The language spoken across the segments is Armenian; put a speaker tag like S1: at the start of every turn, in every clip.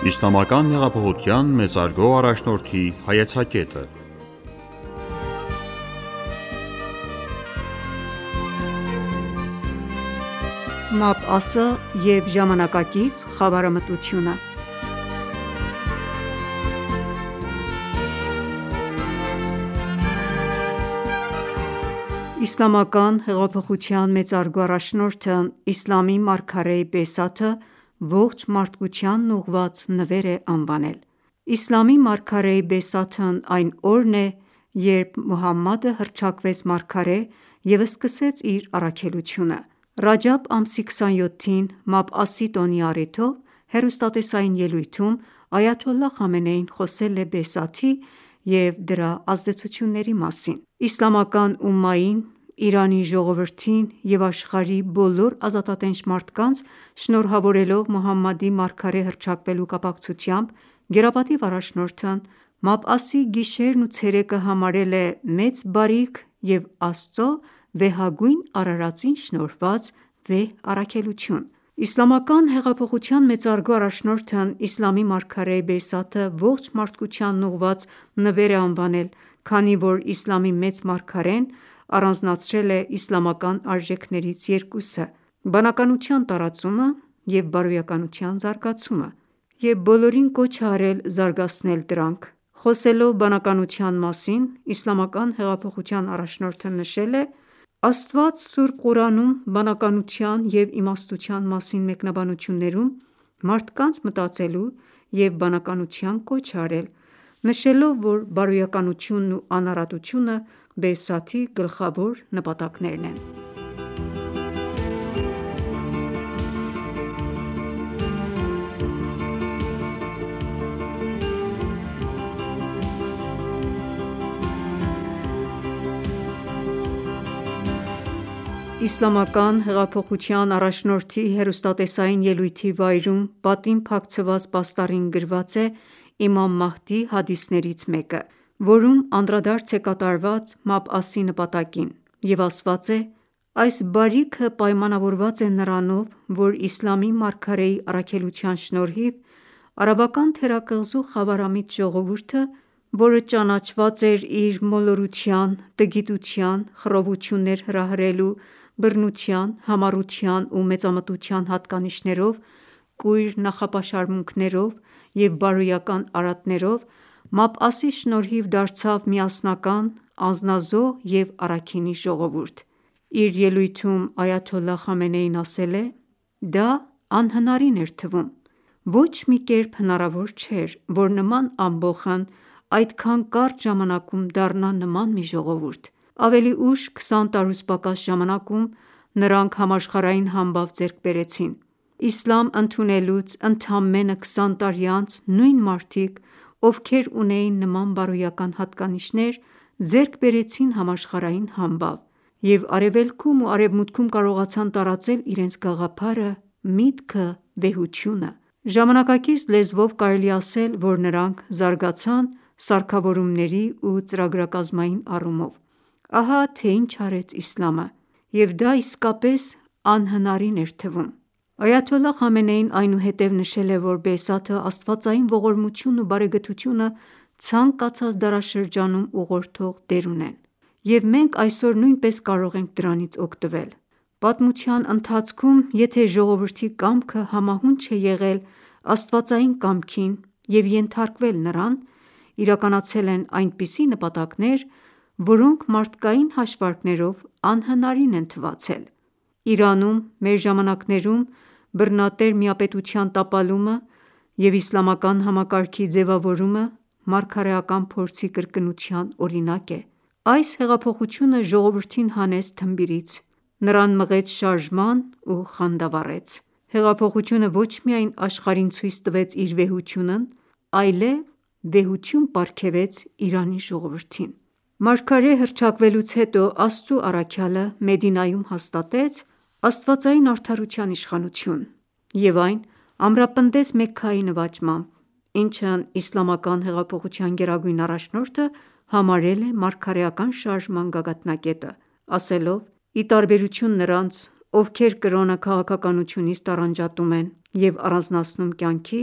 S1: Իսլամական հեղափոխության մեծարգո առաջնորդի հայեցակետը։
S2: Մաբ'ասը և ժամանակակից խավարամտությունը։ Իսլամական հեղափոխության մեծարգո առաջնորդն իսլամի մարգարեի բեսաթը ողջ մարդկությանն ուղղված նվեր է անվանել: Իսլամի մարգարեի բեսաթն այն օրն է, երբ Մուհամմադը հռչակվեց մարգարե և սկսեց իր առաքելությունը: Ռաջամբ ամսի 27-ին Մաբ'ասի տոնի առիթով հեռուստատեսային ելույթում այաթոլլահ Խամենեին խոսել է Բեսաթի և դրա ազդեցությունների մասին: Իսլամական ումմային, Իրանի ժողովրդին և աշխարհի բոլոր ազատատենչ մարդկանց շնորհավորելով Մուհամմադի մարգարե հռչակվելու կապակցությամբ, գերապատիվ առաջնորդն Մաբ'ասի գիշերն ու ցերեկը համարել է մեծ բարիք և Աստծո վեհագույն արարածին շնորհված վեհ առաքելություն: Իսլամական հեղափոխության մեծարգո առաջնորդն իսլամի մարգարեի բեսաթը ողջ մարդկությանն ուղղված նվեր է անվանել, քանի որ իսլամի մեծ մարգարեն առանձնացրել է իսլամական արժեքներից երկուսը՝ բանականության տարածումը և բարոյականության զարգացումը և բոլորին կոչ է արել զարգացնել դրանք: Խոսելով բանականության մասին, իսլամական հեղափոխության առաջնորդը նշել է. «Աստված Սուրբ Ղուրանում բանականության և իմաստության մասին մեկնաբանություններում մարդկանց մտածելու և բանականության կոչ է արել, նշելով, որ բարոյականությունն ու անարատությունը Բեսաթի գլխավոր նպատակներն են»: Իսլամական հեղափոխության առաջնորդի հեռուստատեսային ելույթի վայրում պատին փակցված պաստառին գրված է Իմամ Մահդիի հադիսներից մեկը, որում անդրադարձ է կատարված Մաբ'ասի նպատակին և ասված է. «Այս բարիքը պայմանավորված է նրանով, որ իսլամի մարգարեի առաքելության շնորհիվ արաբական թերակղզու խավարամիտ ժողովուրդը, որը ճանաչված էր իր մոլորության, տգիտության, խռովություններ հրահրելու, բռնության, համառության ու մեծամտության հատկանիշներով, կույր նախապաշարմունքներով և բարոյական արատներով, Մաբ'ասի շնորհիվ դարձավ միասնական, անձնազոհ և առաքինի ժողովուրդ»: Իր ելույթում այաթոլլահ Խամենեին ասել է. «Դա անհնարին էր թվում: Ոչ մի կերպ հնարավոր չէր, որ նման ամբոխն այդքան կարճ ժամանակում դառնա նման մի ժողովուրդ: Ավելի ուշ, 20 տարուց պակաս ժամանակում, նրանք համաշխարհային համբավ ձեռք բերեցին: Իսլամ ընդունելուց ընդամենը 20 տարի անց նույն մարդիկ, ովքեր ունեին նման բարոյական հատկանիշներ, ձեռք բերեցին համաշխարհային համբավ և Արևելքում ու Արևմուտքում կարողացան տարածել իրենց գաղափարը, միտքը, վեհությունը: Ժամանակակից լեզվով կարելի է ասել, որ նրանք զարգացան սարքավորումների ու ծրագրակազմային առումով: Ահա թե ինչ արեց իսլամը և դա իսկապես անհնարին էր թվում»: Այաթոլլահ Խամենեին այնուհետև նշել է, որ Բեսաթը աստվածային ողորմությունն ու բարեգթությունը ցանկացած դարաշրջանում ուղղորդող դեր ունեն և մենք այսօր նույնպես կարող ենք դրանից օգտվել: Պատմության ընթացքում եթե ժողովրդի կամքը համահունչ է եղել աստվածային կամքին և ենթարկվել նրան, իրականացել են այնպիսի նպատակներ, որոնք մարդկային հաշվարկներով անհնարին են թվացել: Իրանում մեր ժամանակներում բռնատեր միապետության տապալումը և իսլամական համակարգի ձևավորումը մարգարեական փորձի կրկնության օրինակ է: Այս հեղափոխությունը ժողովրդին հանեց թմբիրից, նրան մղեց շարժման ու խանդավառեց: Հեղափոխությունը ոչ միայն աշխարհին ցույց տվեց իր վեհությունն, այլև վեհություն պարգևեց Իրանի ժողովրդին: Մարգարե հռչակվելուց հետո Աստծու առաքյալը Մադինայում հաստատեց աստվածային արդարության իշխանություն և այն ամրապնդեց Մեքքայի նվաճմամբ, ինչն իսլամական հեղափոխության գերագույն առաջնորդը համարել է մարգարեական շարժման գագաթնակետը, ասելով. «Ի տարբերություն նրանց, ովքեր կրոնը քաղաքականությունից տառանջատում են և առանձնացնում կյանքից,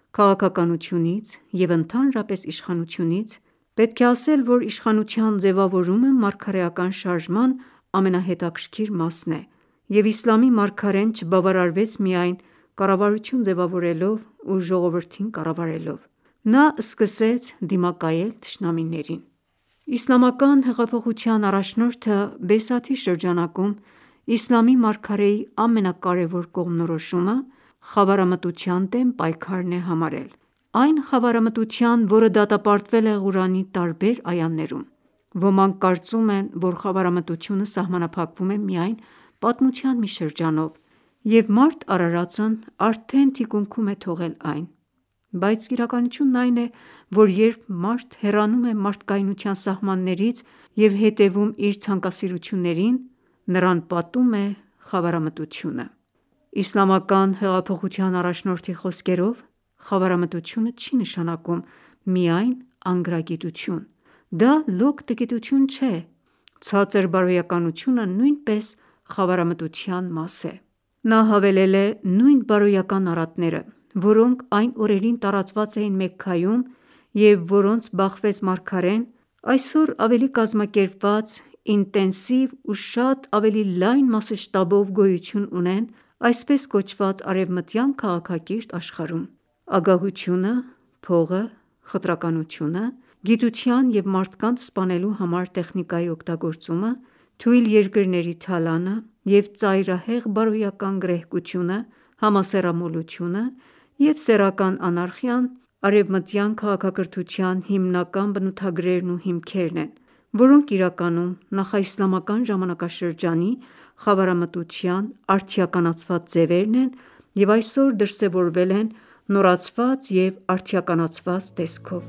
S2: քաղաքականությունից և ընդհանրապես իշխանությունից, պետք է ասել, որ իշխանության ձևավորումը մարգարեական շարժման ամենահետաքրքիր մասն է, և իսլամի մարգարեն չբավարարվեց միայն կառավարություն ձևավորելով ու ժողովրդին կառավարելով: Նա սկսեց դիմակայել թշնամիներին: Իսլամական հեղափոխության առաջնորդը Բեսաթի շրջանակում իսլամի մարգարեի ամենակարևոր կողմնորոշումը խավարամտության դեմ պայքարն է համարել: Այն խավարամտության, որը դատապարտվել է Ղուրանի տարբեր այաներում: Ոմանք կարծում են, որ խավարամտությունը սահմանափակվում է միայն պատմության մի շրջանով, և մարդ արարածն արդեն թիկունքում է թողել այն: Բայց իրականությունն այն է, որ երբ մարդ հեռանում է մարդկայնության սահմաններից և հետևում իր ցանկասիրություններին, նրան պատում է խավարամտությունը: Իսլամական հեղափոխության առաջնորդի խոսքերով, խավարամտությունը չի նշանակում միայն անգրագիտություն: Դա լոկ տգիտություն չէ: Ցածր բարոյականությունը նույնպես խավարամտության մաս է: Նա հավելել է. «Նույն բարոյական առատները, որոնք այն օրերին տարածված էին Մեքքայում և որոնց բախվեց մարգարեն, այսօր ավելի կազմակերպված, ինտենսիվ ու շատ ավելի լայն մասշտաբով գոյություն ունեն այսպես կոչված արևմտյան քաղաքակիրթ աշխարհում: Ագահությունը, փողը, խտրականությունը, գիտության և մարդկանց սպանելու համար տեխնիկայի օգտագործումը, թույլ երկրների թալանը և ծայրահեղ բարոյական գռեհկությունը, համասեռամոլությունը և սեռական անարխիան արևմտյան քաղաքակրթության հիմնական բնութագրերն ու հիմքերն են, որոնք իրականում նախաիսլամական ժամանակաշրջանի խավարամտության արդիականացված ձևերն են և այսօր դրսևորվել են նորացված և արդիականացված տեսքով»: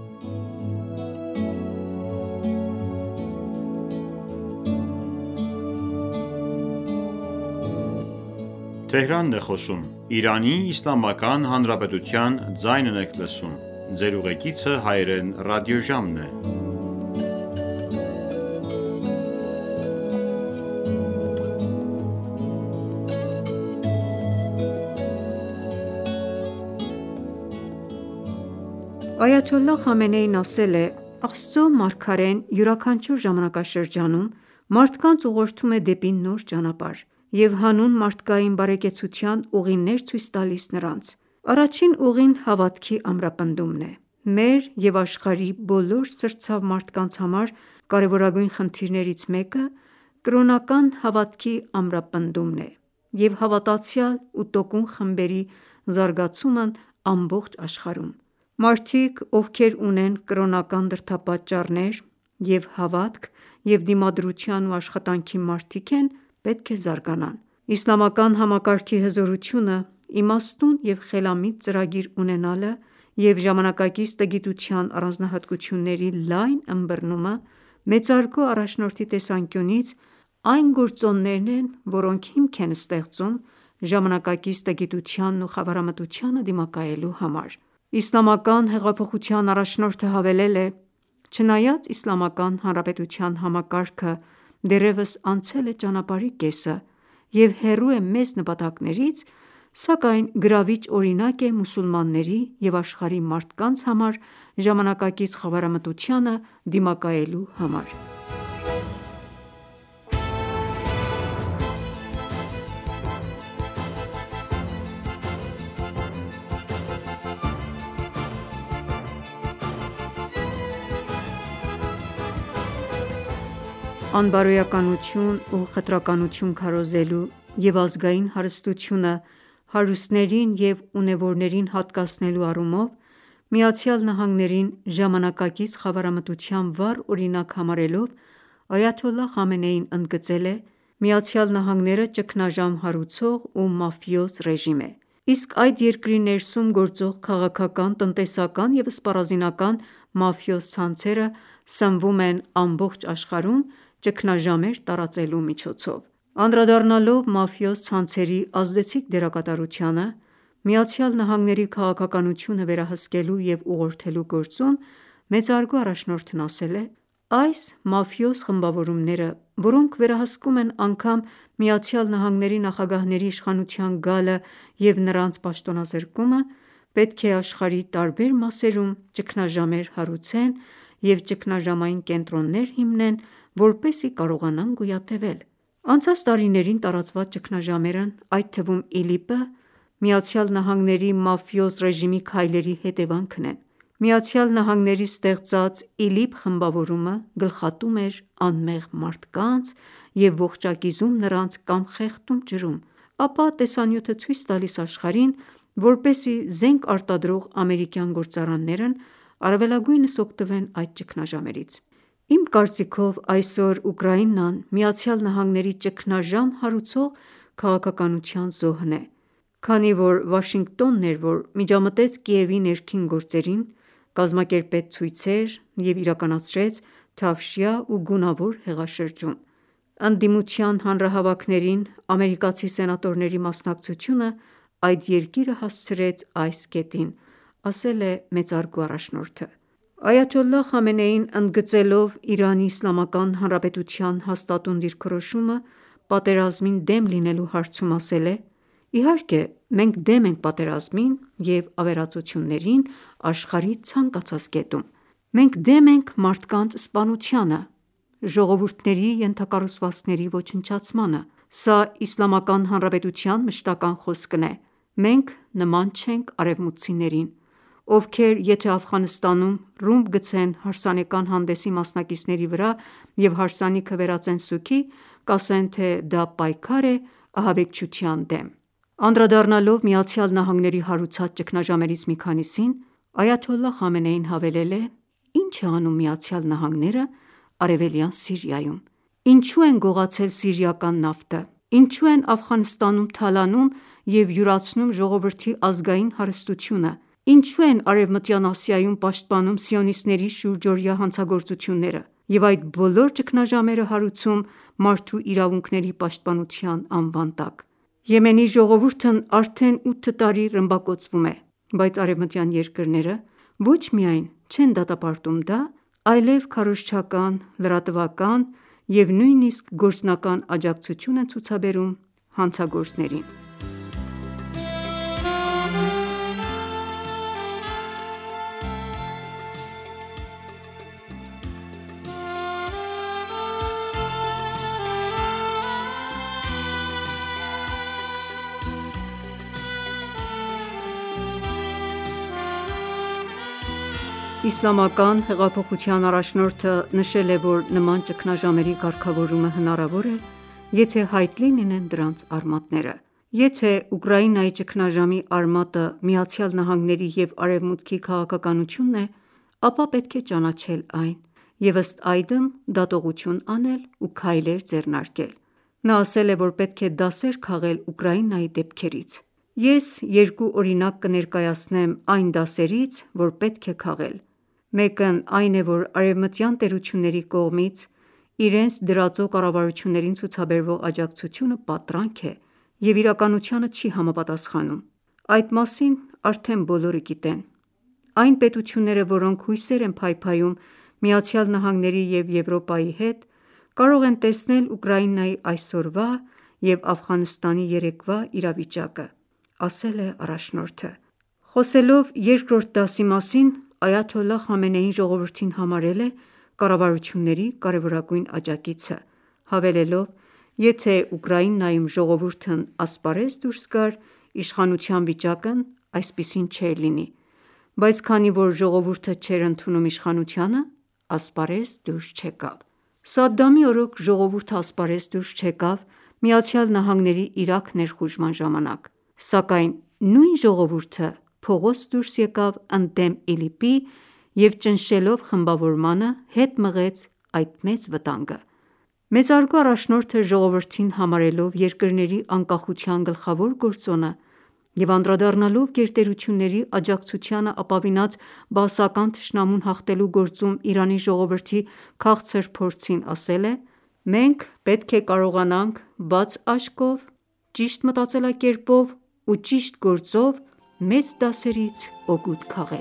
S2: Այաթոլլահ Խամենեին ասել է. «Աստծո մարգարեն յուրաքանչյուր ժամանակաշրջանում մարդկանց ուղղորդում է դեպի նոր ճանապարհ և հանուն մարդկային բարեկեցության ուղիներ ցույց տալիս նրանց: Առաջին ուղին հավատքի ամրապնդումն է: Մեր և աշխարհի բոլոր սրտցավ մարդկանց համար կարևորագույն խնդիրներից մեկը կրոնական հավատքի ամրապնդումն է և հավատացյալ ու տոկուն խմբերի զարգացումն ամբողջ աշխարհում: Մարդիկ, ովքեր ունեն կրոնական դրդապատճառներ և հավատք և դիմադրության ու աշխատանքի մարդիկ են պետք է զարգանան: Իսլամական համակարգի հզորությունը իմաստուն և խելամիտ ծրագիր ունենալը և ժամանակակից տգիտության առանձնահատկությունների լայն ըմբռնումը մեծարգո առաջնորդի տեսանկյունից այն գործոններն են, որոնք հիմք են ստեղծում ժամանակակից տգիտությանն ու խավարամտությանը դիմակայելու համար: Իսլամական հեղափոխության առաջնորդը հավելել է. «Չնայած Իսլամական Հանրապետության համակարգը դեռևս անցել է ճանապարհի կեսը և հեռու է մեծ նպատակներից, սակայն գրավիչ օրինակ է մուսուլմանների և աշխարհի մարդկանց համար ժամանակակից խավարամտությանը դիմակայելու համար»: Անբարոյականություն ու խտրականություն քարոզելու և ազգային հարստությունը հարուստներին և ունևորներին հատկացնելու առումով ԱՄՆ-ին ժամանակակից խավարամտության վառ օրինակ համարելով, այաթոլլահ Խամենեին ընդգծել է. «ԱՄՆ-ը ճգնաժամ հարուցող ու մաֆիոզ ռեժիմ է, իսկ այդ երկրի ներսում գործող քաղաքական, տնտեսական և սպառազինական մաֆիոզ ցանցերը սնվում են ամբողջ աշխարհում ճգնաժամեր տարածելու միջոցով»: Անդրադառնալով մաֆիոզ ցանցերի ազդեցիկ դերակատարությանը ԱՄՆ-ի քաղաքականությունը վերահսկելու և ուղղորդելու գործում, մեծարգո առաջնորդն ասել է. «Այս մաֆիոզ խմբավորումները, որոնք վերահսկում են անգամ ԱՄՆ նախագահների իշխանության գալը և նրանց պաշտոնազրկումը, պետք է աշխարհի տարբեր մասերում ճգնաժամեր հարուցեն և ճգնաժամային կենտրոններ հիմնեն, որպեսզի կարողանան գոյատևել: Անցած տարիներին տարածված ճգնաժամերն, այդ թվում ԻԼԻՊ-ը, ԱՄՆ-ի մաֆիոզ ռեժիմի քայլերի հետևանքն են: ԱՄՆ-ի ստեղծած ԻԼԻՊ խմբավորումը գլխատում էր անմեղ մարդկանց և ողջակիզում նրանց կամ խեղդում ջրում, ապա տեսանյութը ցույց տալիս աշխարհին, որպեսզի զենք արտադրող ամերիկյան գործարաններն առավելագույնս օգտվեն այդ ճգնաժամերից: Իմ կարծիքով այսօր Ուկրաինան ԱՄՆ-ի ճգնաժամ հարուցող քաղաքականության զոհն է, քանի որ Վաշինգտոնն էր, որ միջամտեց Կիևի ներքին գործերին, կազմակերպեց ցույցեր և իրականացրեց թավշյա ու գունավոր հեղաշրջում: Ընդդիմության հանրահավաքներին ամերիկացի սենատորների մասնակցությունը այդ երկիրը հասցրեց այս կետին, ասել է մեծարգո առաջնորդը: Այաթոլլահ Խամենեին, ընդգծելով ԻԻՀ հաստատուն դիրքորոշումը պատերազմին դեմ լինելու հարցում, ասել է. «Իհարկե, մենք դեմ ենք պատերազմին և ավերածություններին աշխարհի ցանկացած կետում: Մենք դեմ ենք մարդկանց սպանությանը, ժողովուրդների ենթակառուցվածքների ոչնչացմանը: Սա Իսլամական Հանրապետության մշտական խոսքն է: Մենք նման չենք արևմուտքցիներին, ովքեր եթե Աֆղանստանում ռումբ գցեն հարսանեկան հանդեսի մասնակիցների վրա և հարսանիքը վերածեն սուգի, կասեն, թե դա պայքար է ահաբեկչության դեմ»: Անդրադառնալով ԱՄՆ-ի հարուցած ճգնաժամերից մի քանիսին, այաթոլլահ Խամենեին հավելել է. «Ի՞նչ է անում ԱՄՆ-ը Արևելյան Սիրիայում: Ինչու են գողացել սիրիական նավթը: Ինչու են Աֆղանստանում թալանում և յուրացնում ժողովրդի ազգային հարստությունը: Ինչու են Արևմտյան Ասիայում պաշտպանում սիոնիստների շուրջօրյա հանցագործությունները և այդ բոլոր ճգնաժամերը հարուցում մարդու իրավունքների պաշտպանության անվան տակ: Եմենի ժողովուրդն արդեն 8 տարի ռմբակոծվում է, բայց արևմտյան երկրները ոչ միայն չեն դատապարտում դա, այլև քարոզչական, լրատվական և նույնիսկ գործնական աջակցություն են ցուցաբերում հանցագործներին»: Իսլամական հեղափոխության առաջնորդը նշել է, որ նման ճգնաժամերի կարգավորումը հնարավոր է, եթե հայտնի լինեն դրանց արմատները: Եթե Ուկրաինայի ճգնաժամի արմատը ԱՄՆ-ի և Արևմուտքի քաղաքականությունն է, ապա պետք է ճանաչել այն և ըստ այդմ դատողություն անել ու քայլեր ձեռնարկել: Նա ասել է, որ պետք է դասեր քաղել Ուկրաինայի դեպքերից: Ես երկու օրինակ կներկայացնեմ այն դասերից, որ պետք է քաղել: Մեկն այն է, որ արևմտյան տերությունների կողմից իրենց դրածո կառավարություններին ցուցաբերվող աջակցությունը պատրանք է և իրականությանը չի համապատասխանում: Այդ մասին արդեն բոլորը գիտեն: Այն պետությունները, որոնք հույսեր են փայփայում ԱՄՆ-ի և Եվրոպայի հետ, կարող են տեսնել Ուկրաինայի այսօրվա և Աֆղանստանի երեկվա իրավիճակը, ասել է առաջնորդը: Խոսելով երկրորդ դասի մասին, այաթոլլահ Խամենեին ժողովրդին համարել է կառավարությունների կարևորագույն աջակիցը, հավելելով. «Եթե Ուկրաինայում ժողովուրդն ասպարեզ դուրս գար, իշխանության վիճակն այսպիսին չէր լինի: Բայց քանի որ ժողովուրդը չէր ընդունում իշխանությանը, ասպարեզ դուրս չեկավ: Սադամի օրոք ժողովուրդը ասպարեզ դուրս չեկավ ԱՄՆ-ի Իրաք ներխուժման ժամանակ, սակայն նույն ժողովուրդը փողոց դուրս եկավ ընդդեմ ԻԼԻՊ-ի և ճնշելով խմբավորմանը, հետ մղեց այդ մեծ վտանգը»: Մեծարգո առաջնորդը ժողովրդին համարելով երկրների անկախության գլխավոր գործոնը և անդրադառնալով գերտերությունների աջակցությանը ապավինած բաասական թշնամուն հաղթելու գործում Իրանի ժողովրդի քաղցր փորձին, ասել է. «Մենք պետք է կարողանանք բաց աչքով, ճիշտ մտածելակերպով ու ճիշտ գործով մեծ դասերից օգուտ քաղել»: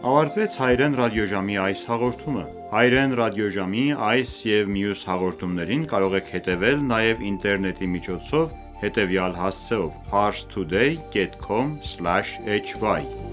S1: ավարտվեց Հայերեն ռադիոժամի այս հաղորդումը։ Հայերեն ռադիոժամի այս և մյուս հաղորդումներին կարող եք հետևել նաև ինտերնետի միջոցով հետևյալ հասցեով՝ parstoday.com/hy